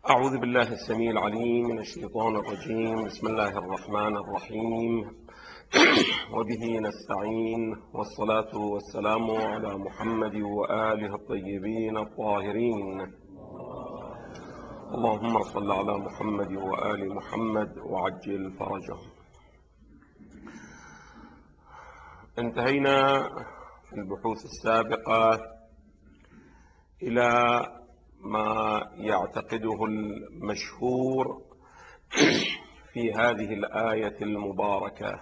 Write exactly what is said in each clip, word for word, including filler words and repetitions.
أعوذ بالله السميع العليم من الشيطان الرجيم. بسم الله الرحمن الرحيم. وبه نستعين، والصلاة والسلام على محمد وآله الطيبين الطاهرين. اللهم صل على محمد وآل محمد وعجل فرجهم. انتهينا في البحوث السابقة إلى ما يعتقده المشهور في هذه الآية المباركة،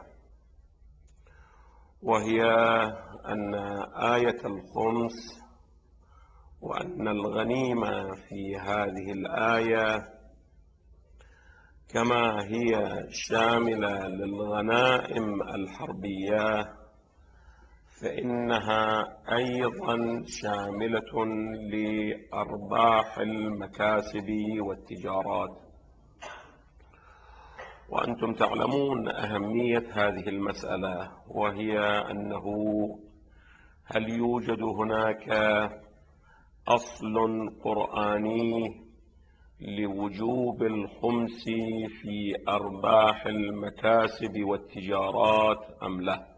وهي أن آية الخمس وأن الغنيمة في هذه الآية كما هي شاملة للغنائم الحربية، فإنها أيضا شاملة لأرباح المكاسب والتجارات. وأنتم تعلمون أهمية هذه المسألة، وهي أنه هل يوجد هناك أصل قرآني لوجوب الخمس في أرباح المكاسب والتجارات أم لا؟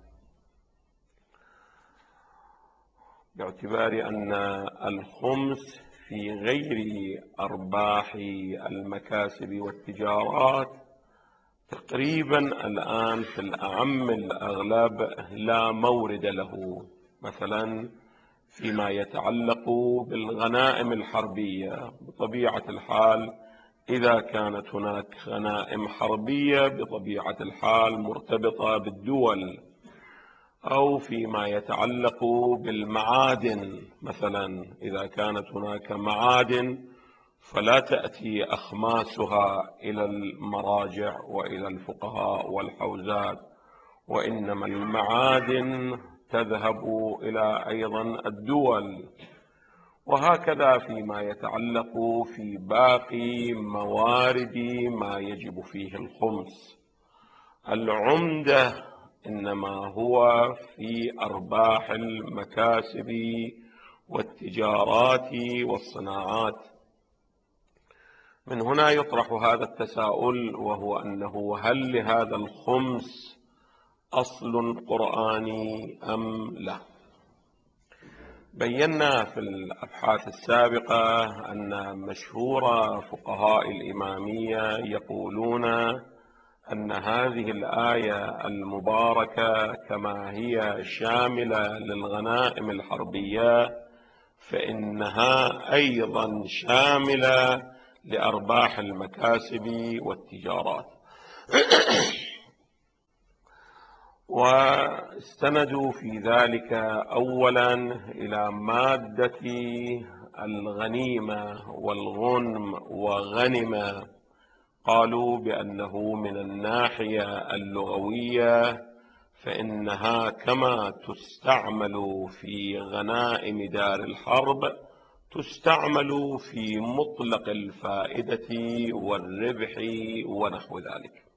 باعتبار أن الخمس في غير أرباح المكاسب والتجارات تقريبا الآن في الأعم الأغلب لا مورد له، مثلا فيما يتعلق بالغنائم الحربية. بطبيعة الحال إذا كانت هناك غنائم حربية بطبيعة الحال مرتبطة بالدول، أو فيما يتعلق بالمعادن، مثلا إذا كانت هناك معادن فلا تأتي أخماسها إلى المراجع وإلى الفقهاء والحوزات، وإنما المعادن تذهب إلى أيضا الدول. وهكذا فيما يتعلق في باقي موارد ما يجب فيه الخمس. العمدة إنما هو في أرباح المكاسب والتجارات والصناعات. من هنا يطرح هذا التساؤل، وهو أنه هل لهذا الخمس أصل قرآني أم لا؟ بينا في الأبحاث السابقة أن مشهور فقهاء الإمامية يقولون أن هذه الآية المباركة كما هي شاملة للغنائم الحربية، فإنها أيضا شاملة لأرباح المكاسب والتجارات. واستندوا في ذلك أولا إلى مادة الغنيمة والغنم وغنم. قالوا بأنه من الناحية اللغوية فإنها كما تستعمل في غنائم دار الحرب تستعمل في مطلق الفائدة والربح ونحو ذلك.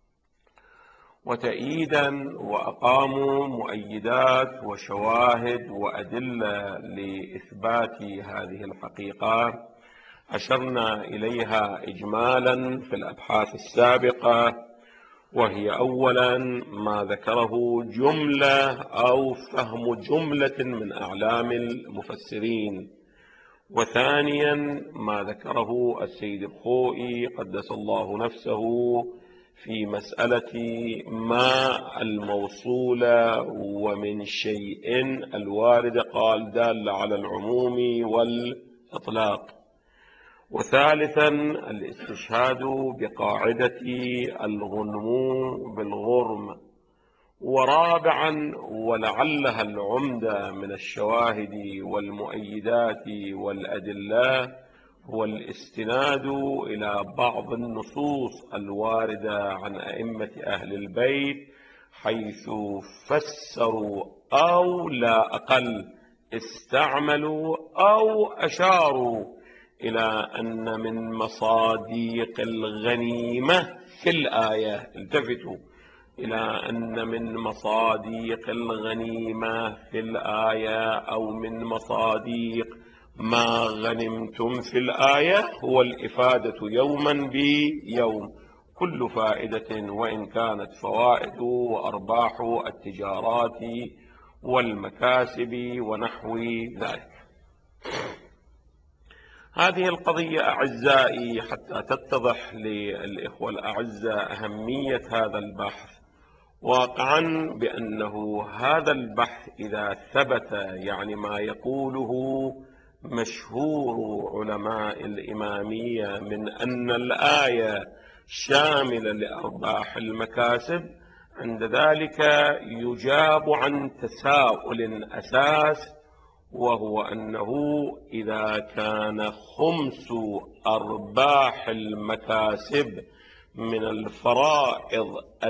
وتأييدا وأقاموا مؤيدات وشواهد وأدلة لإثبات هذه الحقيقة أشرنا إليها إجمالا في الأبحاث السابقة، وهي أولا ما ذكره جملة أو فهم جملة من أعلام المفسرين، وثانيا ما ذكره السيد الخوئي قدس الله نفسه في مسألة ما الموصولة ومن شيء الوارد قال دال على العموم والإطلاق، وثالثا الاستشهاد بقاعدة الغنم بالغرم، ورابعا ولعلها العمدة من الشواهد والمؤيدات والأدلة هو الاستناد إلى بعض النصوص الواردة عن أئمة أهل البيت، حيث فسروا أو لا أقل استعملوا أو أشاروا إلى أن من مصاديق الغنيمة في الآية، التفتوا إلى أن من مصاديق الغنيمة في الآية أو من مصاديق ما غنمتم في الآية هو الإفادة يوما بيوم، كل فائدة وإن كانت فوائد وأرباح التجارات والمكاسب ونحو ذلك. هذه القضية أعزائي حتى تتضح للإخوة الأعزاء أهمية هذا البحث، واقعا بأنه هذا البحث إذا ثبت، يعني ما يقوله مشهور علماء الإمامية من أن الآية شاملة لأرباح المكاسب، عند ذلك يجاب عن تساؤل أساس، وهو أنه إذا كان خمس أرباح المكاسب من الفرائض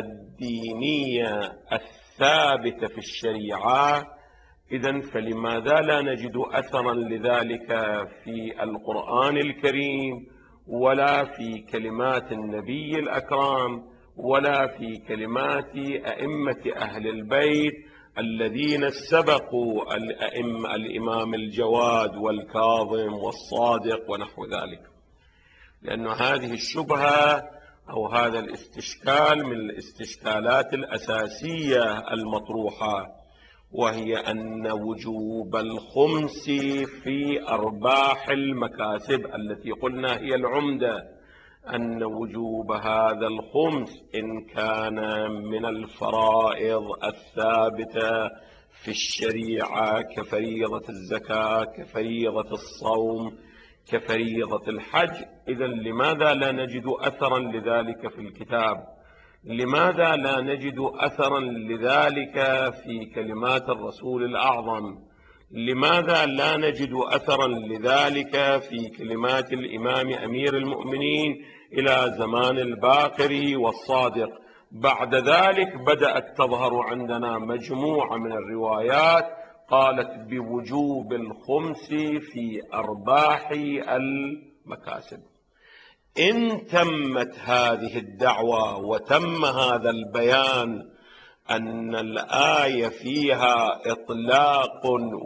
الدينية الثابتة في الشريعة، إذن فلماذا لا نجد أثرا لذلك في القرآن الكريم، ولا في كلمات النبي الأكرم، ولا في كلمات أئمة أهل البيت الذين سبقوا الأئمة، الإمام الجواد والكاظم والصادق ونحو ذلك؟ لأن هذه الشبهة أو هذا الاستشكال من الاستشكالات الأساسية المطروحة، وهي أن وجوب الخمس في أرباح المكاسب التي قلنا هي العمدة، أن وجوب هذا الخمس إن كان من الفرائض الثابتة في الشريعة كفريضة الزكاة، كفريضة الصوم، كفريضة الحج، إذن لماذا لا نجد أثرا لذلك في الكتاب؟ لماذا لا نجد أثرا لذلك في كلمات الرسول الأعظم؟ لماذا لا نجد أثرا لذلك في كلمات الإمام أمير المؤمنين إلى زمان الباقر والصادق؟ بعد ذلك بدأت تظهر عندنا مجموعة من الروايات قالت بوجوب الخمس في أرباح المكاسب. إن تمت هذه الدعوة وتم هذا البيان أن الآية فيها إطلاق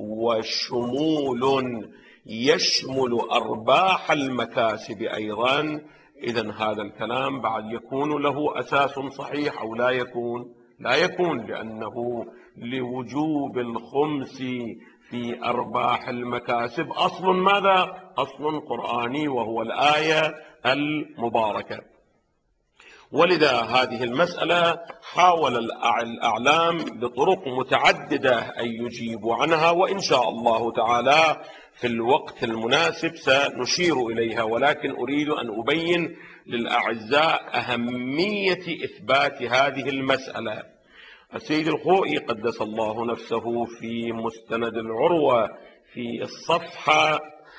وشمول يشمل أرباح المكاسب أيضا، إذن هذا الكلام بعد يكون له أساس صحيح أو لا يكون؟ لا يكون، لأنه لوجوب الخمس في أرباح المكاسب أصل ماذا؟ أصل قرآني وهو الآية المباركة. ولذا هذه المسألة حاول الأعلام بطرق متعددة أن يجيبوا عنها، وإن شاء الله تعالى في الوقت المناسب سنشير إليها، ولكن أريد أن أبين للأعزاء أهمية إثبات هذه المسألة. السيد الخوئي قدس الله نفسه في مستند العروة في الصفحة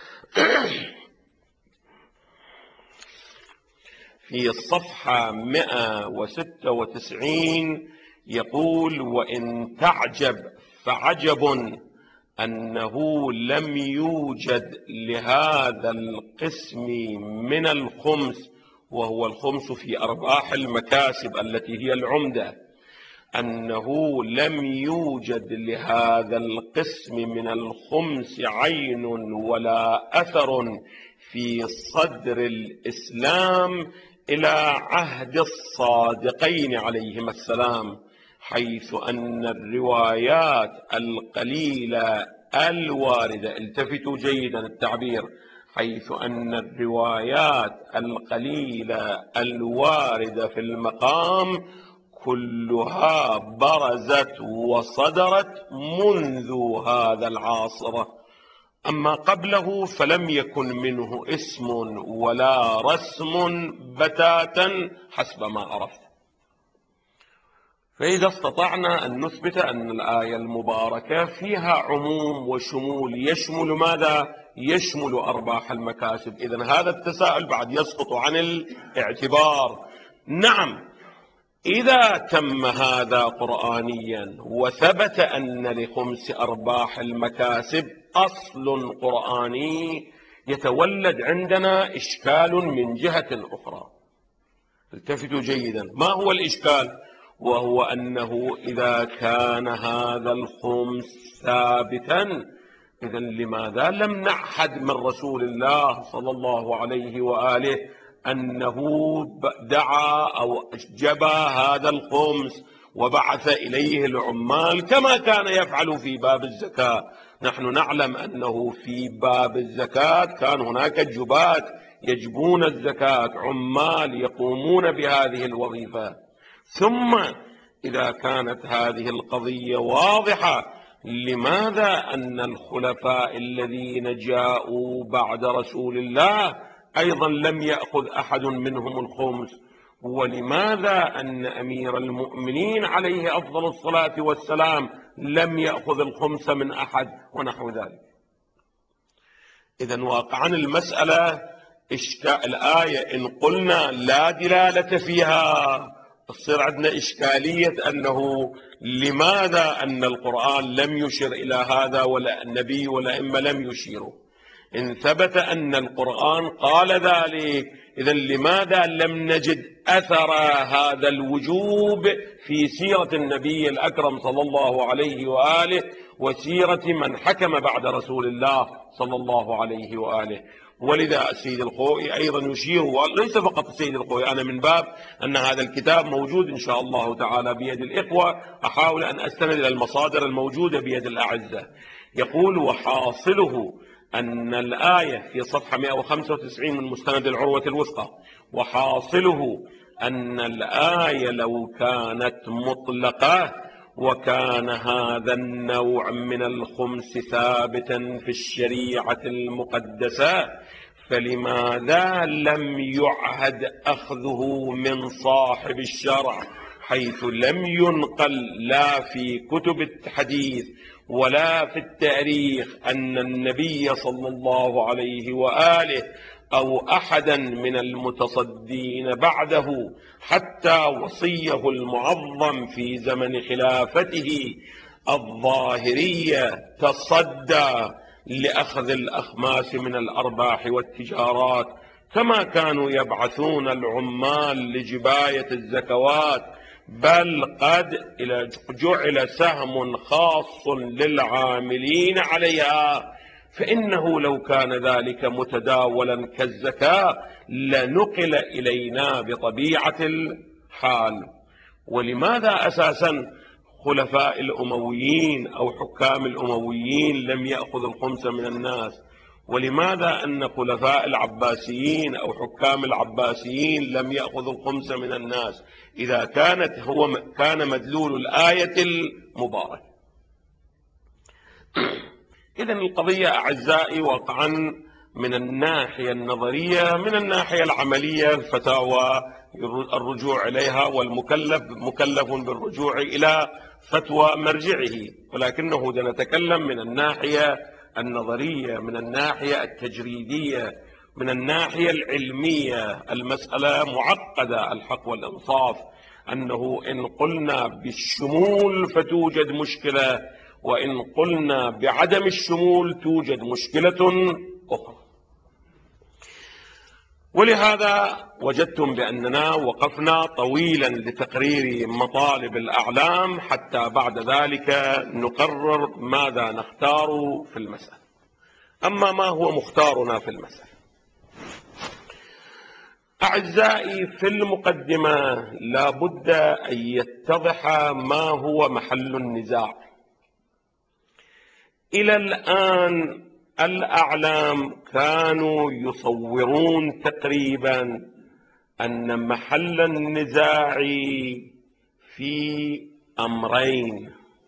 في الصفحة مئة وستة وتسعين يقول: وإن تعجب فعجب أنه لم يوجد لهذا القسم من الخمس، وهو الخمس في أرباح المكاسب التي هي العمدة، أنه لم يوجد لهذا القسم من الخمس عين ولا أثر في صدر الإسلام إلى عهد الصادقين عليهما السلام، حيث أن الروايات القليلة الواردة، التفتوا جيدا التعبير، حيث أن الروايات القليلة الواردة في المقام كلها برزت وصدرت منذ هذا العصر، أما قبله فلم يكن منه اسم ولا رسم بتاتا حسب ما عرفت. فإذا استطعنا أن نثبت أن الآية المباركة فيها عموم وشمول يشمل ماذا؟ يشمل أرباح المكاسب، إذن هذا التساؤل بعد يسقط عن الاعتبار. نعم، إذا تم هذا قرآنيا وثبت أن لخمس أرباح المكاسب أصل قرآني، يتولد عندنا إشكال من جهة أخرى. التفتوا جيدا، ما هو الإشكال؟ وهو أنه إذا كان هذا الخمس ثابتا، إذا لماذا لم نعهد من رسول الله صلى الله عليه وآله أنه دعا أو جبى هذا الخمس وبعث إليه العمال كما كان يفعل في باب الزكاة؟ نحن نعلم أنه في باب الزكاة كان هناك جبات يجبون الزكاة، عمال يقومون بهذه الوظيفة. ثم إذا كانت هذه القضية واضحة، لماذا أن الخلفاء الذين جاءوا بعد رسول الله أيضا لم يأخذ أحد منهم الخمس؟ ولماذا أن أمير المؤمنين عليه أفضل الصلاة والسلام لم يأخذ الخمس من أحد ونحو ذلك؟ إذن واقعا المسألة إشكال الآية إن قلنا لا دلالة فيها تصير عندنا إشكالية أنه لماذا أن القرآن لم يشر إلى هذا ولا النبي ولا إما لم يشيروا. إن ثبت أن القرآن قال ذلك، إذن لماذا لم نجد أثر هذا الوجوب في سيرة النبي الأكرم صلى الله عليه وآله وسيرة من حكم بعد رسول الله صلى الله عليه وآله؟ ولذا السيد الخوئي أيضا يشير، وليس فقط السيد الخوئي، أنا من باب أن هذا الكتاب موجود إن شاء الله تعالى بيد الإخوة أحاول أن أستند إلى المصادر الموجودة بيد الأعزة. يقول: وحاصله أن الآية في صفحة مئة وخمسة وتسعين من مستند العروة الوثقى، وحاصله أن الآية لو كانت مطلقة وكان هذا النوع من الخمس ثابتا في الشريعة المقدسة، فلماذا لم يعهد أخذه من صاحب الشرع، حيث لم ينقل لا في كتب الحديث ولا في التاريخ أن النبي صلى الله عليه وآله أو أحدا من المتصدين بعده حتى وصيه المعظم في زمن خلافته الظاهرية تصدى لأخذ الأخماس من الأرباح والتجارات، كما كانوا يبعثون العمال لجباية الزكوات، بل قد جعل سهم خاص للعاملين عليها، فإنه لو كان ذلك متداولا كالزكاة لنقل إلينا بطبيعة الحال. ولماذا أساسا خلفاء الأمويين أو حكام الأمويين لم يأخذ الخمس من الناس؟ ولماذا أن خلفاء العباسيين أو حكام العباسيين لم يأخذوا الخمس من الناس إذا كانت هو كان مدلول الآية المباركة؟ إذن القضية أعزائي واقعا من الناحية النظرية، من الناحية العملية الفتاوى الرجوع إليها، والمكلف مكلف بالرجوع إلى فتوى مرجعه، ولكنه نتكلم من الناحية النظرية، من الناحية التجريدية، من الناحية العلمية. المسألة معقدة الحق والإنصاف، أنه إن قلنا بالشمول فتوجد مشكلة، وإن قلنا بعدم الشمول توجد مشكلة أخرى. ولهذا وجدتم بأننا وقفنا طويلا لتقرير مطالب الأعلام حتى بعد ذلك نقرر ماذا نختار في المسألة. أما ما هو مختارنا في المسألة؟ أعزائي، في المقدمة لا بد أن يتضح ما هو محل النزاع. إلى الآن الأعلام كانوا يصورون تقريبا أن محل النزاع في أمرين،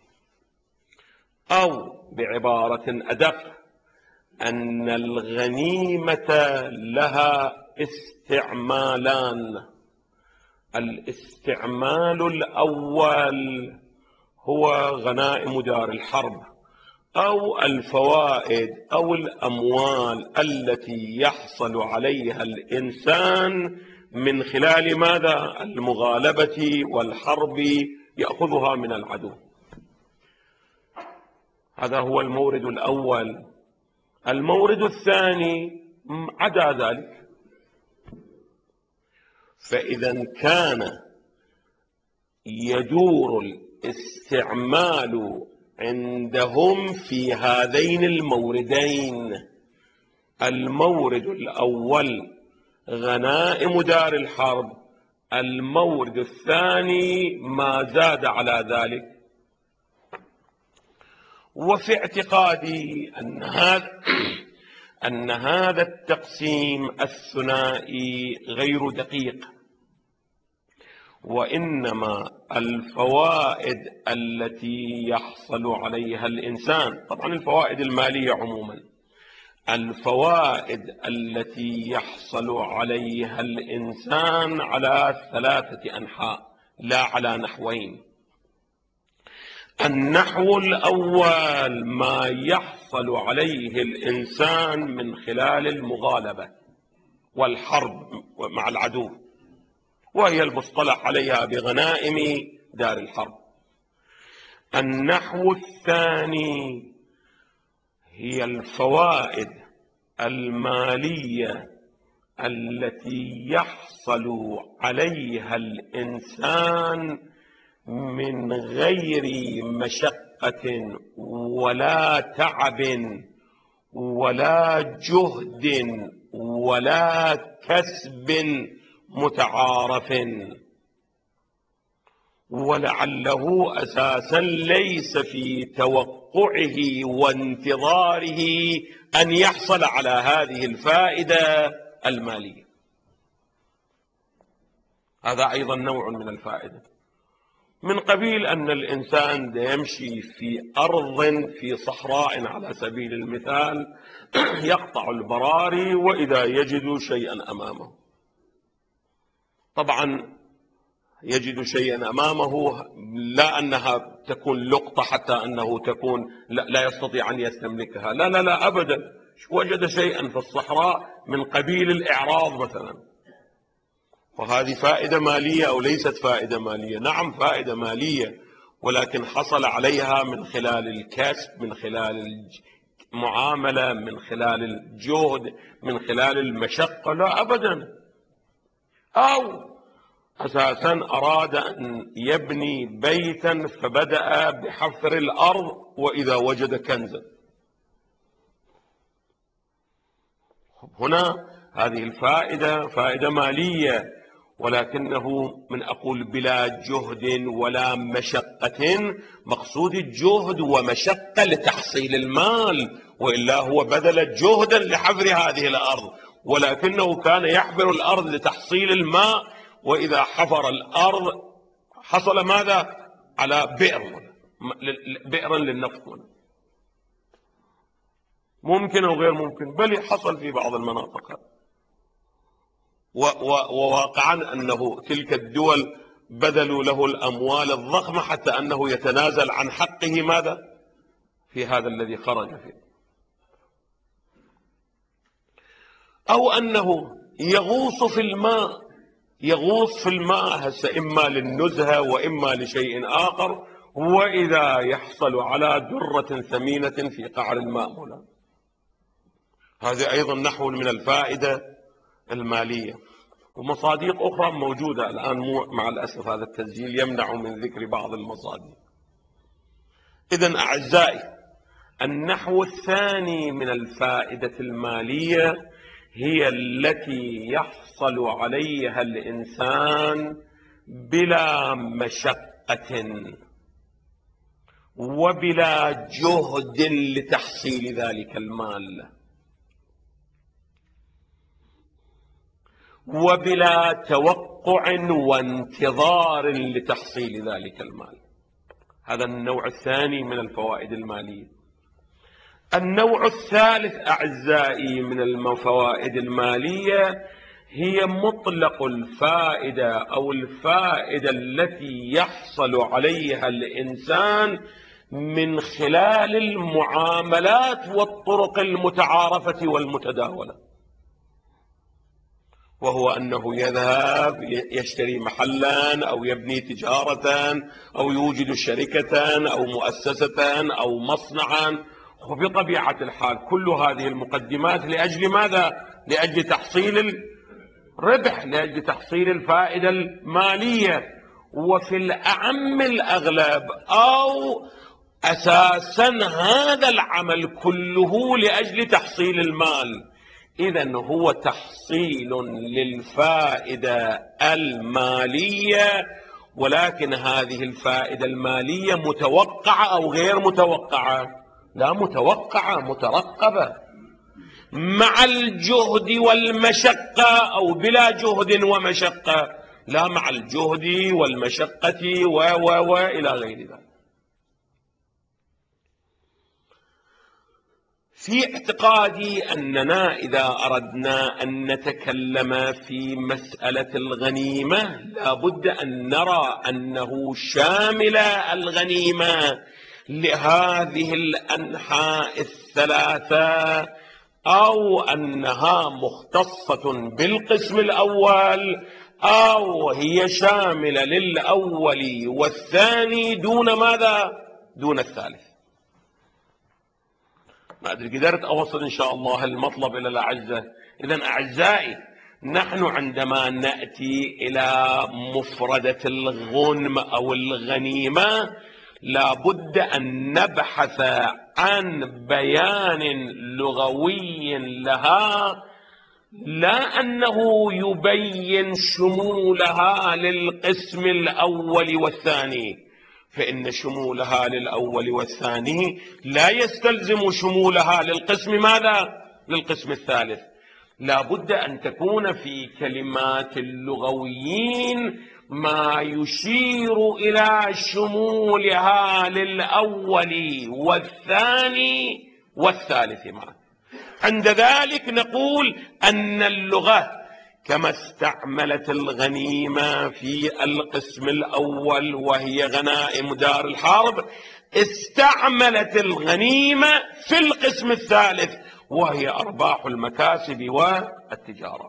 أو بعبارة أدق أن الغنيمة لها استعمالان. الاستعمال الأول هو غنائم دار الحرب، أو الفوائد أو الأموال التي يحصل عليها الإنسان من خلال ماذا؟ المغالبة والحرب، يأخذها من العدو. هذا هو المورد الأول. المورد الثاني عدا ذلك. فإذا كان يدور الاستعمال عندهم في هذين الموردين: المورد الأول غنائم دار الحرب، المورد الثاني ما زاد على ذلك. وفي اعتقادي أن هذا أن هذا التقسيم الثنائي غير دقيق، وإنما الفوائد التي يحصل عليها الإنسان، طبعا الفوائد المالية عموما، الفوائد التي يحصل عليها الإنسان على ثلاثة أنحاء لا على نحوين. النحو الأول ما يحصل عليه الإنسان من خلال المغالبة والحرب مع العدو، وهي المصطلح عليها بغنائم دار الحرب. النحو الثاني هي الفوائد المالية التي يحصل عليها الإنسان من غير مشقة ولا تعب ولا جهد ولا كسب متعارف، ولعله أساسا ليس في توقعه وانتظاره أن يحصل على هذه الفائدة المالية. هذا أيضا نوع من الفائدة، من قبيل أن الإنسان يمشي في أرض في صحراء على سبيل المثال، يقطع البراري وإذا يجد شيئا أمامه، طبعا يجد شيئا أمامه، لا أنها تكون لقطة حتى أنه تكون لا, لا يستطيع أن يستملكها، لا لا لا أبدا، وجد شيئا في الصحراء من قبيل الإعراض مثلا، وهذه فائدة مالية أو ليست فائدة مالية؟ نعم فائدة مالية، ولكن حصل عليها من خلال الكسب، من خلال المعاملة، من خلال الجهد، من خلال المشقة؟ لا أبدا. أو أساسا أراد أن يبني بيتا فبدأ بحفر الأرض وإذا وجد كنزا، هنا هذه الفائدة فائدة مالية، ولكنه من أقول بلا جهد ولا مشقة. مقصود الجهد ومشقة لتحصيل المال، وإلا هو بذل جهدا لحفر هذه الأرض، ولكنه كان يحفر الأرض لتحصيل الماء، وإذا حفر الأرض حصل ماذا؟ على بئر، بئرا للنفط، ممكن أو غير ممكن، بل حصل في بعض المناطق. وواقعا أنه تلك الدول بذلوا له الأموال الضخمة حتى أنه يتنازل عن حقه ماذا؟ في هذا الذي خرج فيه. أو أنه يغوص في الماء، يغوص في الماء هسه إما للنزهة وإما لشيء آخر، وإذا يحصل على درة ثمينة في قعر الماء مولا. هذا أيضا نحو من الفائدة المالية. ومصادق أخرى موجودة الآن، مع الأسف هذا التسجيل يمنع من ذكر بعض المصادق. إذن أعزائي، النحو الثاني من الفائدة المالية هي التي يحصل عليها الإنسان بلا مشقة وبلا جهد لتحصيل ذلك المال، وبلا توقع وانتظار لتحصيل ذلك المال. هذا النوع الثاني من الفوائد المالية. النوع الثالث أعزائي من الفوائد المالية هي مطلق الفائدة أو الفائدة التي يحصل عليها الإنسان من خلال المعاملات والطرق المتعارفة والمتداولة، وهو أنه يذهب يشتري محلا أو يبني تجارة أو يوجد شركة أو مؤسسة أو مصنعا. وبطبيعة الحال كل هذه المقدمات لأجل ماذا؟ لأجل تحصيل الربح، لأجل تحصيل الفائدة المالية. وفي الأعم الأغلب أو أساسا هذا العمل كله لأجل تحصيل المال، إذن هو تحصيل للفائدة المالية، ولكن هذه الفائدة المالية متوقعة أو غير متوقعة؟ لا، متوقعة مترقبة، مع الجهد والمشقة أو بلا جهد ومشقة؟ لا، مع الجهد والمشقة و و و إلى غير ذلك. في اعتقادي أننا إذا أردنا أن نتكلم في مسألة الغنيمة لابد أن نرى أنه شامل الغنيمة لهذه الأنحاء الثلاثة، أو أنها مختصة بالقسم الأول، أو هي شاملة للأول والثاني دون ماذا؟ دون الثالث. ما أدري قدرت أوصل إن شاء الله المطلب إلى الأعزة. إذن أعزائي، نحن عندما نأتي إلى مفردة الغنم أو الغنيمة لابد أن نبحث عن بيان لغوي لها، لا أنه يبين شمولها للقسم الأول والثاني، فإن شمولها للأول والثاني لا يستلزم شمولها للقسم ماذا؟ للقسم الثالث. لا بد أن تكون في كلمات اللغويين ما يشير إلى شمولها للأول والثاني والثالث معا. عند ذلك نقول أن اللغة كما استعملت الغنيمة في القسم الأول وهي غنائم دار الحرب، استعملت الغنيمة في القسم الثالث وهي أرباح المكاسب والتجارة.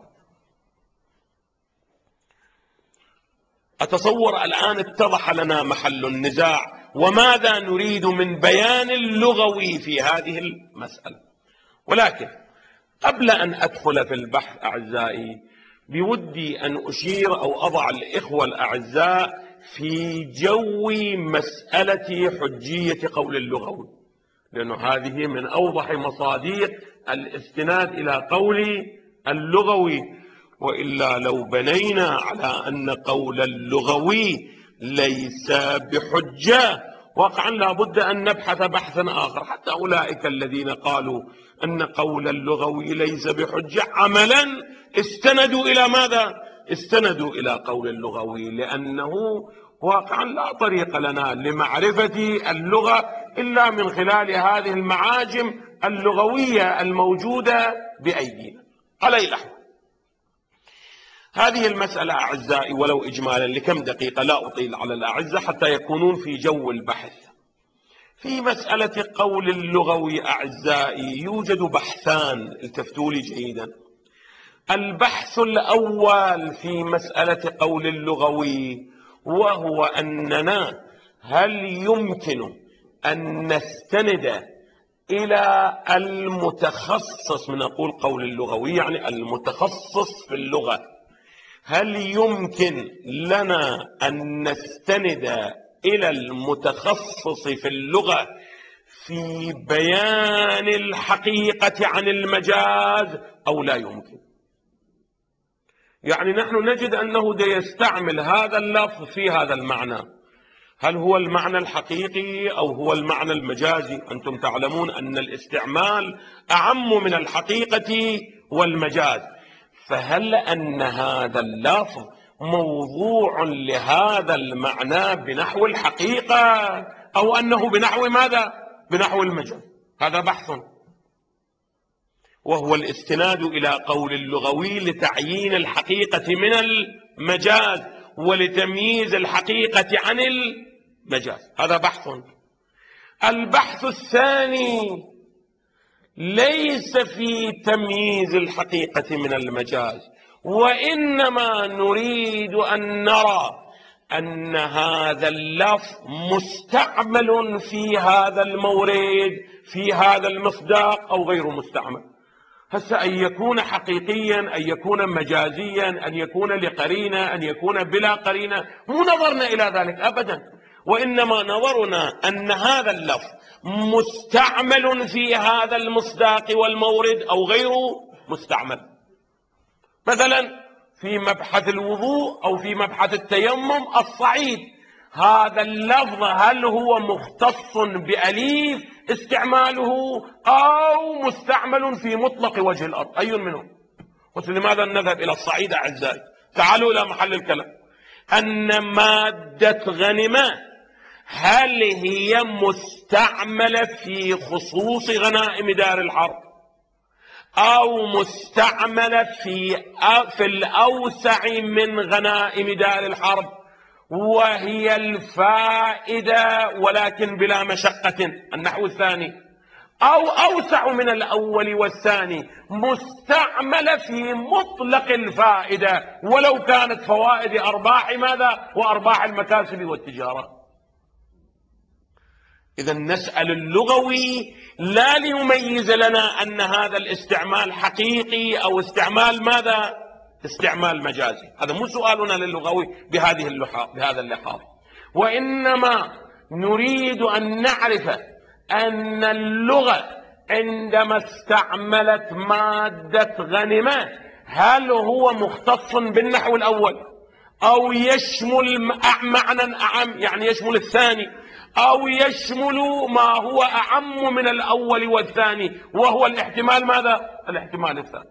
أتصور الآن اتضح لنا محل النزاع وماذا نريد من بيان اللغوي في هذه المسألة. ولكن قبل أن أدخل في البحث أعزائي، بودي أن أشير أو أضع الإخوة الأعزاء في جو مسألة حجية قول اللغوي، لأن هذه من أوضح مصادر الاستناد إلى قول اللغوي، وإلا لو بنينا على أن قول اللغوي ليس بحجة واقعا لابد أن نبحث بحثا آخر. حتى أولئك الذين قالوا أن قول اللغوي ليس بحجة عملا استندوا إلى ماذا؟ استندوا إلى قول اللغوي، لأنه واقعا لا طريق لنا لمعرفة اللغة إلا من خلال هذه المعاجم اللغوية الموجودة بأيدينا. على أي الأحوال، هذه المسألة أعزائي ولو إجمالا لكم دقيقة، لا أطيل على الأعزة حتى يكونون في جو البحث. في مسألة قول اللغوي أعزائي يوجد بحثان، التفتوا لي جيدا. البحث الأول في مسألة قول اللغوي وهو أننا هل يمكن أن نستند إلى المتخصص من نقول قول اللغوي يعني المتخصص في اللغة، هل يمكن لنا أن نستند إلى المتخصص في اللغة في بيان الحقيقة عن المجاز أو لا يمكن؟ يعني نحن نجد أنه دا يستعمل هذا اللفظ في هذا المعنى، هل هو المعنى الحقيقي أو هو المعنى المجازي؟ أنتم تعلمون أن الاستعمال أعم من الحقيقة والمجاز، فهل أن هذا اللفظ موضوع لهذا المعنى بنحو الحقيقة أو أنه بنحو ماذا؟ بنحو المجاز. هذا بحث، وهو الاستناد إلى قول اللغوي لتعيين الحقيقة من المجاز ولتمييز الحقيقة عن المجاز. هذا بحث. البحث الثاني ليس في تمييز الحقيقة من المجاز، وإنما نريد أن نرى أن هذا اللفظ مستعمل في هذا المورد في هذا المصداق أو غير مستعمل. هسه أن يكون حقيقيا، أن يكون مجازيا، أن يكون لقرينة، أن يكون بلا قرينة، مو نظرنا إلى ذلك أبدا، وإنما نظرنا أن هذا اللفظ مستعمل في هذا المصداق والمورد أو غير مستعمل. مثلا في مبحث الوضوء أو في مبحث التيمم الصعيد، هذا اللفظ هل هو مختص بأليف استعماله أو مستعمل في مطلق وجه الأرض؟ أي منهم؟ قلت لماذا نذهب إلى الصعيد أعزائي؟ تعالوا إلى محل الكلام. أن مادة غنمة هل هي مستعملة في خصوص غنائم دار الحرب أو مستعملة في في الأوسع من غنائم دار الحرب وهي الفائدة ولكن بلا مشقة، النحو الثاني، أو أوسع من الأول والثاني مستعملة في مطلق الفائدة ولو كانت فوائد أرباح ماذا؟ وأرباح المكاسب والتجارة. إذا نسأل اللغوي لا ليميز لنا أن هذا الاستعمال حقيقي أو استعمال ماذا؟ استعمال مجازي. هذا مو سؤالنا للغوي بهذه اللحاظ بهذا اللحاظ، وإنما نريد أن نعرف أن اللغة عندما استعملت مادة غنمة هل هو مختص بالنحو الأول أو يشمل معنى أعم، يعني يشمل الثاني، أو يشمل ما هو أعم من الأول والثاني وهو الاحتمال ماذا؟ الاحتمال الثاني.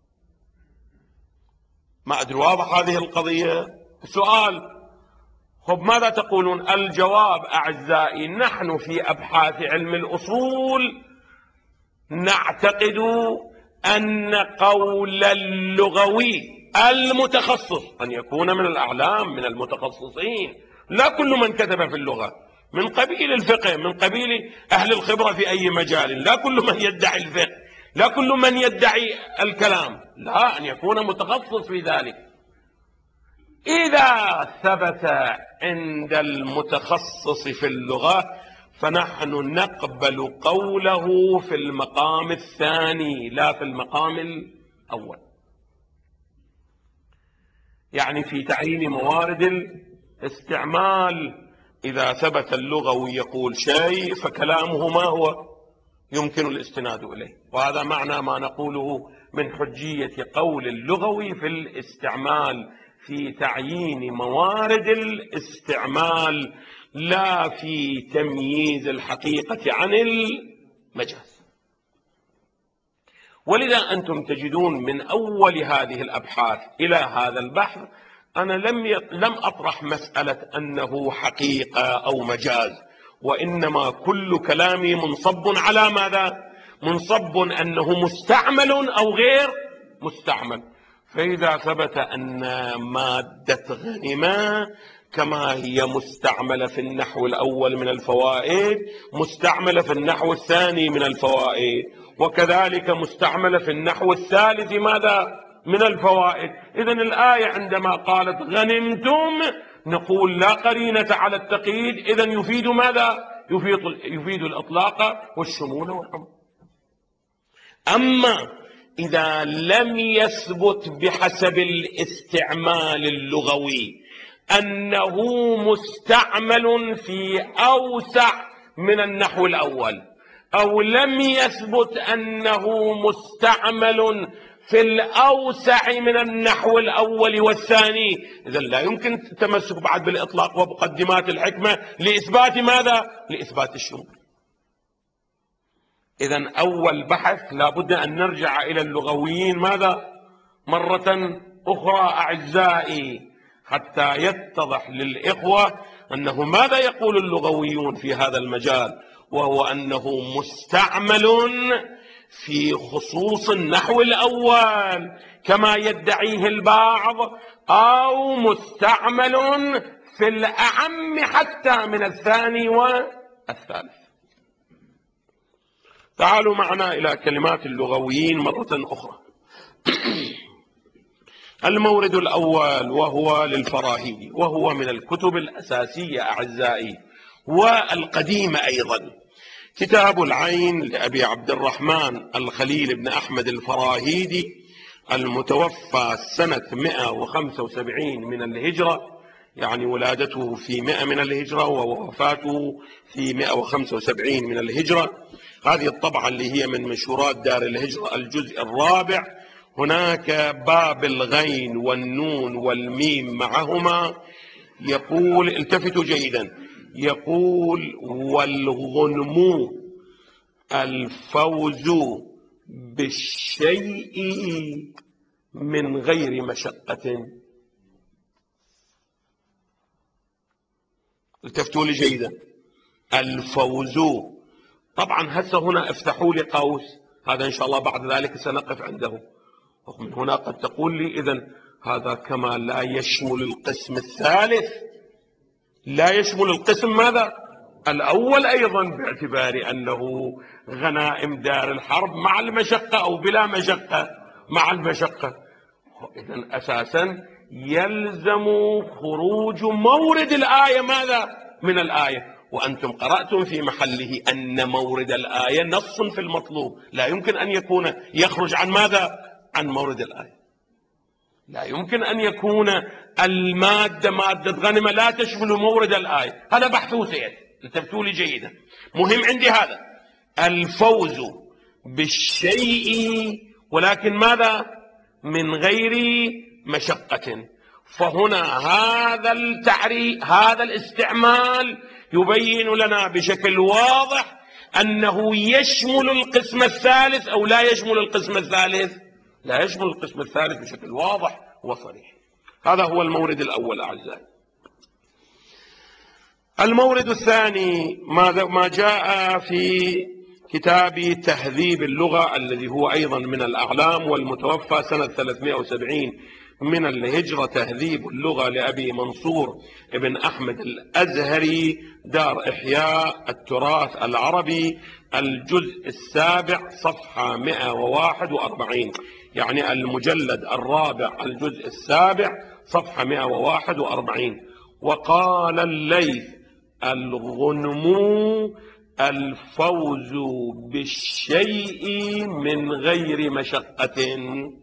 ما أدري واضح هذه القضية؟ سؤال. خب ماذا تقولون؟ الجواب أعزائي، نحن في أبحاث علم الأصول نعتقد أن قول اللغوي المتخصص أن يكون من الأعلام من المتخصصين، لا كل من كتب في اللغة، من قبيل الفقه، من قبيل أهل الخبرة في أي مجال، لا كل من يدعي الفقه، لا كل من يدعي الكلام، لا، أن يكون متخصص في ذلك. إذا ثبت عند المتخصص في اللغة فنحن نقبل قوله في المقام الثاني لا في المقام الأول، يعني في تعيين موارد الاستعمال. إذا ثبت اللغوي يقول شيء فكلامه ما هو يمكن الاستناد إليه، وهذا معنى ما نقوله من حجية قول اللغوي في الاستعمال في تعيين موارد الاستعمال لا في تمييز الحقيقة عن المجاز. ولذا أنتم تجدون من أول هذه الأبحاث إلى هذا البحث أنا لم لم أطرح مسألة أنه حقيقة أو مجاز، وإنما كل كلامي منصب على ماذا؟ منصب أنه مستعمل أو غير مستعمل. فإذا ثبت أن مادة غنمة كما هي مستعملة في النحو الأول من الفوائد مستعملة في النحو الثاني من الفوائد، وكذلك مستعملة في النحو الثالث ماذا؟ من الفوائد. إذن الآية عندما قالت غنمتم نقول لا قرينة على التقييد، إذن يفيد ماذا؟ يفيد, يفيد الإطلاق والشمول والعموم. أما إذا لم يثبت بحسب الاستعمال اللغوي أنه مستعمل في أوسع من النحو الأول، أو لم يثبت أنه مستعمل في الأوسع من النحو الأول والثاني، إذن لا يمكن التمسك بعد بالإطلاق ومقدمات الحكمة لإثبات ماذا؟ لإثبات الشمول. إذن أول بحث لابد أن نرجع إلى اللغويين ماذا؟ مرة أخرى أعزائي، حتى يتضح للإخوة أنه ماذا يقول اللغويون في هذا المجال، وهو أنه مستعمل في خصوص النحو الأول كما يدعيه البعض، أو مستعمل في الأعم حتى من الثاني والثالث. تعالوا معنا إلى كلمات اللغويين مرة أخرى. المورد الأول وهو للفراهيدي، وهو من الكتب الأساسية أعزائي والقديمة أيضا، كتاب العين لأبي عبد الرحمن الخليل بن أحمد الفراهيدي المتوفى سنة مئة وخمسة وسبعين من الهجرة، يعني ولادته في مئة من الهجرة ووفاته في مئة وخمسة وسبعين من الهجرة. هذه الطبعة اللي هي من مشهورات دار الهجرة الجزء الرابع. هناك باب الغين والنون والميم معهما. يقول، التفتوا جيدا، يقول: والغنم الفوز بالشيء من غير مشقة. التفتوا لي جيدا، الفوز. طبعا هسه هنا افتحوا لي قوس، هذا ان شاء الله بعد ذلك سنقف عنده. ومن هنا قد تقول لي اذن هذا كما لا يشمل القسم الثالث، لا يشمل القسم ماذا؟ الأول أيضا، باعتبار أنه غنائم دار الحرب مع المشقة أو بلا مشقة، مع المشقة. إذن أساسا يلزم خروج مورد الآية ماذا؟ من الآية. وأنتم قرأتم في محله أن مورد الآية نص في المطلوب، لا يمكن أن يكون يخرج عن ماذا؟ عن مورد الآية. لا يمكن أن يكون المادة مادة غنمة لا تشمل مورد الآية، هذا بحثه سيأتي، انتبهوا لي جيدا. مهم عندي هذا الفوز بالشيء، ولكن ماذا؟ من غير مشقة. فهنا هذا التعريف، هذا الاستعمال يبين لنا بشكل واضح أنه يشمل القسم الثالث أو لا يشمل القسم الثالث، لا يشمل القسم الثالث بشكل واضح وصريح. هذا هو المورد الأول أعزائي. المورد الثاني ما جاء في كتاب تهذيب اللغة الذي هو أيضا من الأعلام، والمتوفى سنة ثلاثمئة وسبعين من الهجرة، تهذيب اللغة لأبي منصور ابن أحمد الأزهري، دار إحياء التراث العربي، الجزء السابع صفحة مئة وواحد وأربعين، يعني المجلد الرابع الجزء السابع صفحة مئة وواحد وأربعين. وقال الليث: الغنم الفوز بالشيء من غير مشقة.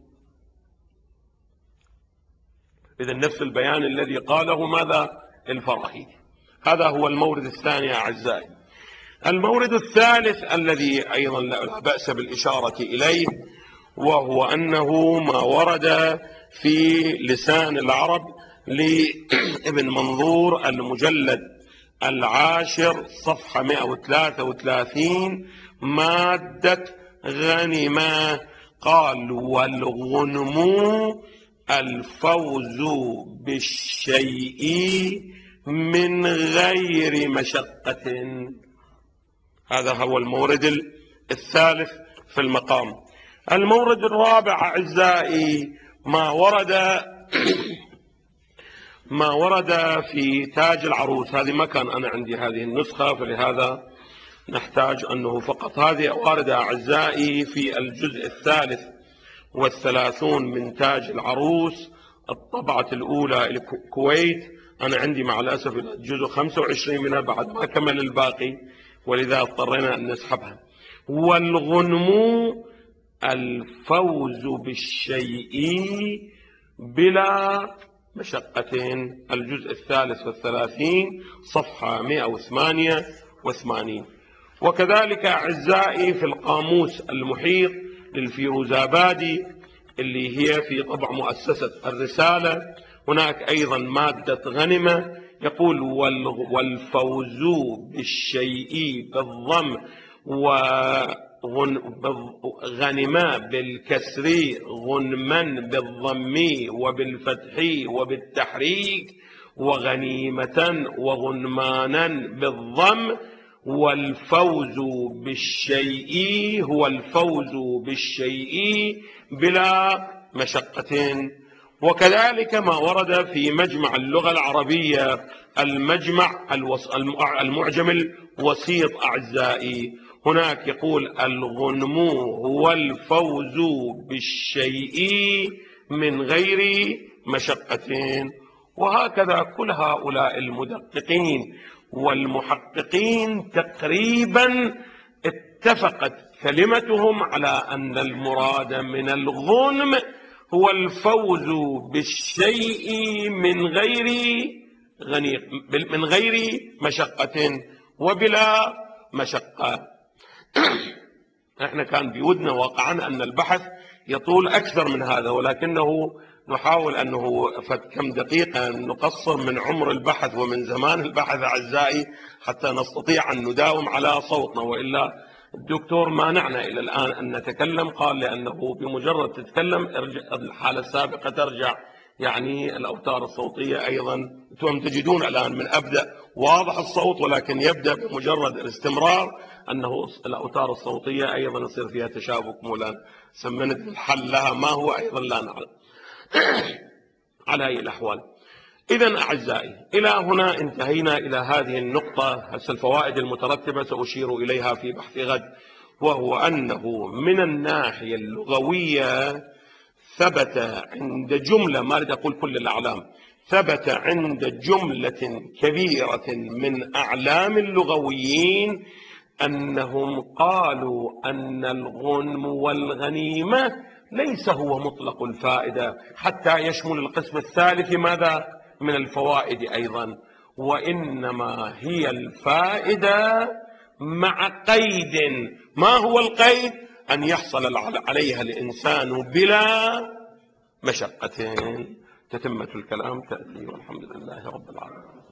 إذن نفس البيان الذي قاله ماذا؟ الفراهيدي. هذا هو المورد الثاني أعزائي. المورد الثالث الذي أيضا لا بأس بالإشارة إليه، وهو أنه ما ورد في لسان العرب لابن منظور المجلد العاشر صفحة مئة وثلاثة وثلاثين، مادة غنما، قال: والغنم الفوز بالشيء من غير مشقة. هذا هو المورد الثالث في المقام. المورد الرابع أعزائي ما ورد ما ورد في تاج العروس. هذه ما كان أنا عندي هذه النسخة، فلهذا نحتاج أنه فقط هذه واردة أعزائي في الجزء الثالث والثلاثون من تاج العروس، الطبعة الأولى الكويت. أنا عندي مع الأسف الجزء خمسة وعشرين منها بعد ما كمل الباقي، ولذا اضطرينا أن نسحبها. والغنم الفوز بالشيء بلا مشقتين، الجزء الثالث والثلاثين صفحة مئة وثمانية وثمانين. وكذلك أعزائي في القاموس المحيط للفيروزابادي اللي هي في طبع مؤسسة الرسالة، هناك أيضا مادة غنمة، يقول: والفوز بالشيء بالضم وغنما بالكسر، غنما بالضم وبالفتح وبالتحريك، وغنيمة وغنمانا بالضم. والفوز بالشيء هو الفوز بالشيء بلا مشقة. وكذلك ما ورد في مجمع اللغة العربية، المجمع المعجم الوسيط أعزائي، هناك يقول: الغنم هو الفوز بالشيء من غير مشقة. وهكذا كل هؤلاء المدققين والمحققين تقريبا اتفقت كلمتهم على أن المراد من الغنم هو الفوز بالشيء من غير غني من غير مشقة وبلا مشقة. احنا كان بودنا واقعا أن البحث يطول أكثر من هذا، ولكنه نحاول أنه كم دقيقة نقصر من عمر البحث ومن زمان البحث أعزائي حتى نستطيع أن نداوم على صوتنا، وإلا الدكتور مانعنا إلى الآن أن نتكلم، قال لأنه بمجرد تتكلم الحالة السابقة ترجع، يعني الأوتار الصوتية أيضا. أنتم تجدون الآن من أبدأ واضح الصوت، ولكن يبدأ بمجرد الاستمرار أنه الأوتار الصوتية أيضا يصير فيها تشابك مولا. سمنت الحل لها ما هو أيضا لا نعلم. على أي الأحوال، إذن أعزائي إلى هنا انتهينا إلى هذه النقطة. هسه الفوائد المترتبة سأشير إليها في بحث غد، وهو أنه من الناحية اللغوية ثبت عند جملة، ما أريد أقول كل الأعلام، ثبت عند جملة كبيرة من أعلام اللغويين أنهم قالوا أن الغنم والغنيمة ليس هو مطلق الفائدة حتى يشمل القسم الثالث ماذا من الفوائد أيضا، وإنما هي الفائدة مع قيد. ما هو القيد؟ أن يحصل عليها الإنسان بلا مشقة. تتمة الكلام تأتي، والحمد لله رب العالمين.